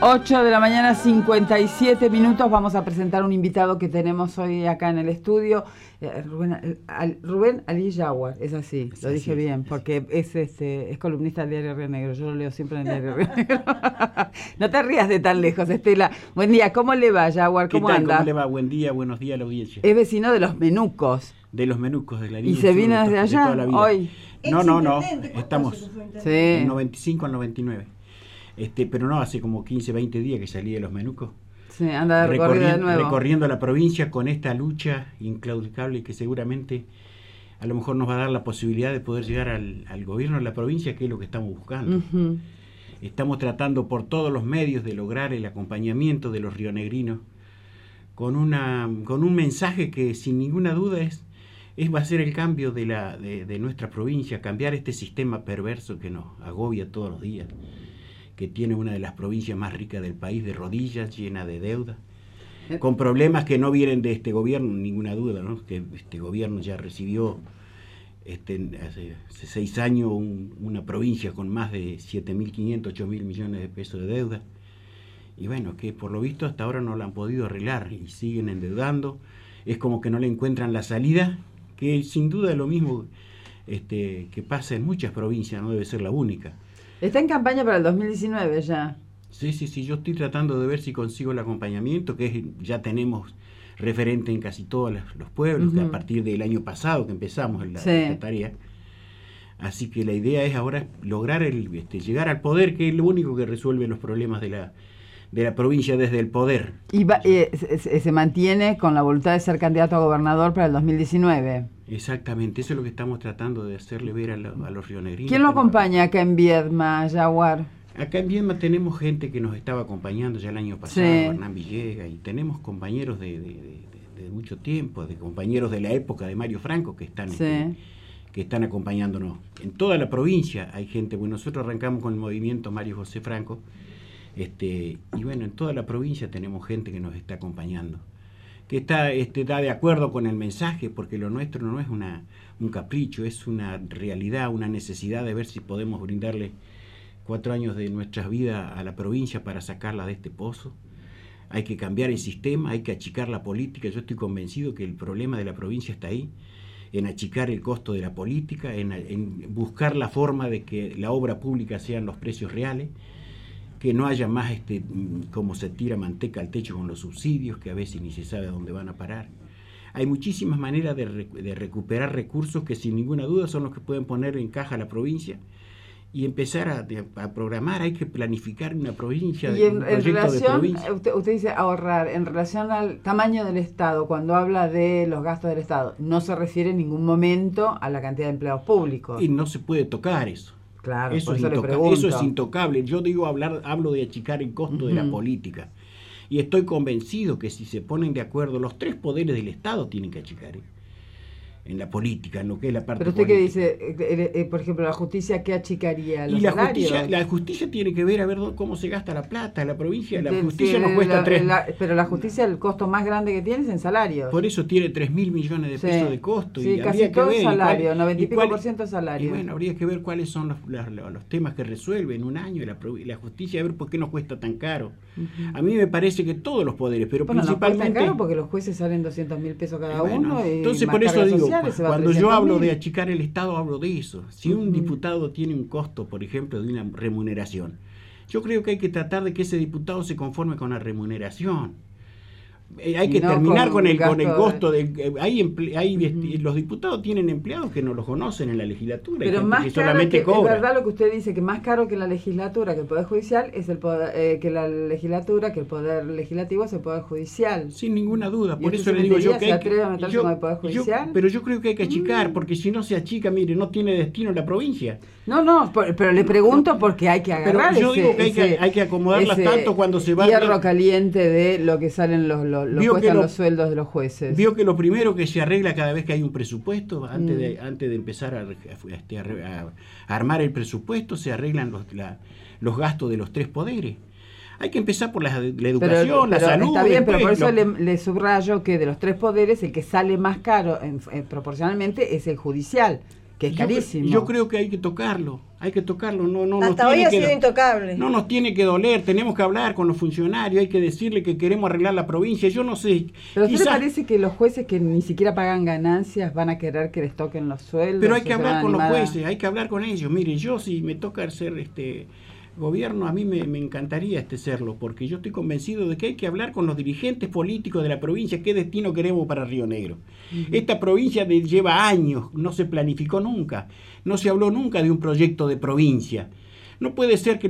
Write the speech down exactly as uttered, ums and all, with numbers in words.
ocho de la mañana, cincuenta y siete minutos. Vamos a presentar un invitado que tenemos hoy acá en el estudio. Eh, Rubén, al, Rubén Ali Jaguar, es así, es lo dije así, bien, porque es este es columnista del diario Río Negro. Yo lo leo siempre en el diario Río Negro. No te rías de tan lejos, Estela. Buen día, ¿cómo le va, Jaguar? ¿Cómo ¿Qué tal? anda? ¿Cómo le va? Buen día, buenos días a la audiencia. Es vecino de los Menucos. De los Menucos, de la ¿Y se vino desde allá de hoy? No, no, no, estamos Sí. del noventa y cinco al noventa y nueve. Este, pero no, hace como quince, veinte días que salí de los Menucos. Sí, anda de recorrido de nuevo. Recorriendo la provincia con esta lucha inclaudicable que seguramente a lo mejor nos va a dar la posibilidad de poder llegar al, al gobierno de la provincia, que es lo que estamos buscando. Uh-huh. Estamos tratando por todos los medios de lograr el acompañamiento de los rionegrinos con, una, con un mensaje que sin ninguna duda es, es va a ser el cambio de, la, de, de nuestra provincia, cambiar este sistema perverso que nos agobia todos los días, que tiene una de las provincias más ricas del país, de rodillas, llena de deuda, con problemas que no vienen de este gobierno, ninguna duda, ¿no? Que este gobierno ya recibió este, hace, hace seis años un, una provincia con más de siete mil quinientos, ocho mil millones de pesos de deuda, y bueno, que por lo visto hasta ahora no la han podido arreglar y siguen endeudando. Es como que no le encuentran la salida, que sin duda es lo mismo este, que pasa en muchas provincias, no debe ser la única. Está en campaña para el dos mil diecinueve ya. Sí, sí, sí, yo estoy tratando de ver si consigo el acompañamiento, que es, ya tenemos referente en casi todos los, los pueblos, uh-huh. que a partir del año pasado que empezamos en la, sí. esta tarea. Así que la idea es ahora lograr el, este, llegar al poder, que es lo único que resuelve los problemas de la, de la provincia desde el poder. Y va, eh, se, se mantiene con la voluntad de ser candidato a gobernador para el dos mil diecinueve. Exactamente, eso es lo que estamos tratando de hacerle ver a, la, a los rionegrinos. ¿Quién lo acompaña acá en Viedma, Jaguar? Acá en Viedma tenemos gente que nos estaba acompañando ya el año pasado, sí. Hernán Villegas, y tenemos compañeros de, de, de, de mucho tiempo, de compañeros de la época de Mario Franco que están, sí. que, que están acompañándonos. En toda la provincia hay gente, bueno, nosotros arrancamos con el movimiento Mario José Franco, este, y bueno, en toda la provincia tenemos gente que nos está acompañando, que está, este, está de acuerdo con el mensaje, porque lo nuestro no es una, un capricho, es una realidad, una necesidad de ver si podemos brindarle cuatro años de nuestras vidas a la provincia para sacarla de este pozo. Hay que cambiar el sistema, hay que achicar la política. Yo estoy convencido que el problema de la provincia está ahí, en achicar el costo de la política, en, en buscar la forma de que la obra pública sean los precios reales, que no haya más este como se tira manteca al techo con los subsidios, que a veces ni se sabe a dónde van a parar. Hay muchísimas maneras de, de recuperar recursos que sin ninguna duda son los que pueden poner en caja a la provincia y empezar a, a programar. Hay que planificar una provincia, y en, un proyecto en relación, de provincia. Usted, usted dice ahorrar, en relación al tamaño del Estado, cuando habla de los gastos del Estado, no se refiere en ningún momento a la cantidad de empleados públicos. Y no se puede tocar eso. Claro, eso, por es eso, intoca- le pregunto. eso es intocable. Yo digo hablar, hablo de achicar el costo uh-huh. de la política. Y estoy convencido que si se ponen de acuerdo, los tres poderes del Estado tienen que achicar, ¿eh? En la política, en lo que es la parte Pero usted política. qué dice, eh, eh, por ejemplo, la justicia, ¿qué achicaría? ¿Los y la salarios? justicia, la justicia tiene que ver a ver cómo se gasta la plata. La provincia, la Sí, justicia sí, nos cuesta la, tres. La, pero la justicia, el costo más grande que tiene es en salarios. Por eso tiene tres mil millones de pesos sí. de costo. Sí, y casi todo que ver, salario, cuál, noventa y pico cuál, por ciento salario. Y bueno, habría que ver cuáles son los, los, los temas que resuelve en un año la, la justicia, a ver por qué nos cuesta tan caro. Uh-huh. A mí me parece que todos los poderes, pero bueno, principalmente. Nos cuesta caro porque los jueces salen doscientos mil pesos cada bueno, uno. Y entonces, más por eso digo, sociales, cuando yo hablo de achicar el Estado, hablo de eso. Si un uh-huh. diputado tiene un costo, por ejemplo, de una remuneración, yo creo que hay que tratar de que ese diputado se conforme con la remuneración. Eh, hay que no terminar con, con el con el costo de, de hay, emple, hay uh-huh. los diputados tienen empleados que no los conocen en la legislatura, pero hay más que caro solamente que, cobra. Es verdad lo que usted dice, que más caro que la legislatura, que el poder judicial es el poder, eh, que la legislatura, que el poder legislativo es el poder judicial. Sin ninguna duda, por eso le digo yo que se hay atreve a que, meterse yo, con el poder judicial. Yo, pero yo creo que hay que achicar, mm. porque si no se achica, mire, no tiene destino la provincia. No, no, por, pero le pregunto no, porque hay que agarrar pero yo ese, digo que hay, ese, que hay que acomodarlas tanto cuando se va hierro caliente de lo que salen los, los, los cuestan lo, los sueldos de los jueces. Vio que lo primero que se arregla cada vez que hay un presupuesto, antes, mm. de, antes de empezar a, a, a, a armar el presupuesto, se arreglan los, la, los gastos de los tres poderes. Hay que empezar por la, la educación, pero, la pero salud. Está bien, pero por eso lo... le, le subrayo que de los tres poderes, el que sale más caro en, en, proporcionalmente es el judicial. que es yo, carísimo. Yo creo que hay que tocarlo, hay que tocarlo. No, no, Hasta nos hoy tiene ha que sido do- intocable. No nos tiene que doler, tenemos que hablar con los funcionarios, hay que decirle que queremos arreglar la provincia. Yo no sé. Pero ¿a usted le quizás- parece que los jueces que ni siquiera pagan ganancias van a querer que les toquen los sueldos? Pero hay o que se van hablar a con los animar a- jueces, hay que hablar con ellos. Mire, yo si me toca ser este gobierno, a mí me, me encantaría este serlo, porque yo estoy convencido de que hay que hablar con los dirigentes políticos de la provincia qué destino queremos para Río Negro. Uh-huh. Esta provincia de, lleva años, no se planificó nunca, no se habló nunca de un proyecto de provincia. No puede ser que